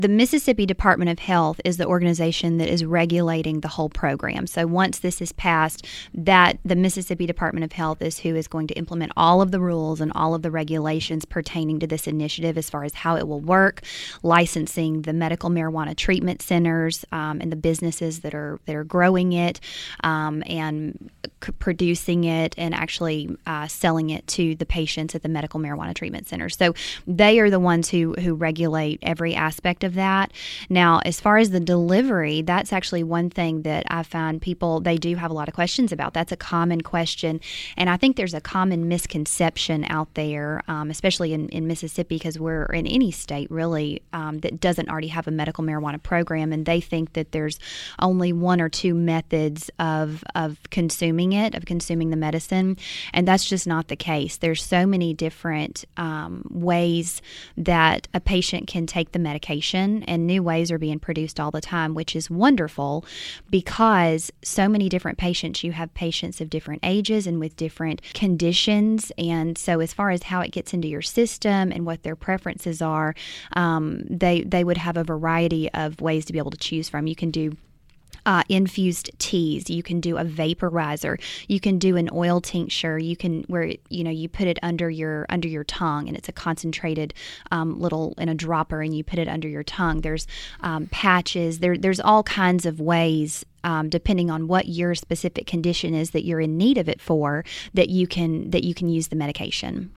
The Mississippi Department of Health is the organization that is regulating the whole program. So once this is passed, that the Mississippi Department of Health is who is going to implement all of the rules and all of the regulations pertaining to this initiative as far as how it will work, licensing the medical marijuana treatment centers and the businesses that are growing it and producing it and actually selling it to the patients at the medical marijuana treatment centers. So they are the ones who regulate every aspect of that. Now, as far as the delivery, that's actually one thing that I find people, they do have a lot of questions about. That's a common question. And I think there's a common misconception out there, especially in Mississippi, because we're in any state really that doesn't already have a medical marijuana program. And they think that there's only one or two methods of consuming it, of consuming the medicine. And that's just not the case. There's so many different ways that a patient can take the medication, and new ways are being produced all the time, which is wonderful because so many different patients. You have patients of different ages and with different conditions, and so as far as how it gets into your system and what their preferences are, they would have a variety of ways to be able to choose from. You can do infused teas. You can do a vaporizer. You can do an oil tincture. You can you put it under your tongue, and it's a concentrated little in a dropper, and you put it under your tongue. There's patches. There's all kinds of ways. Depending on what your specific condition is that you're in need of it for, that you can use the medication.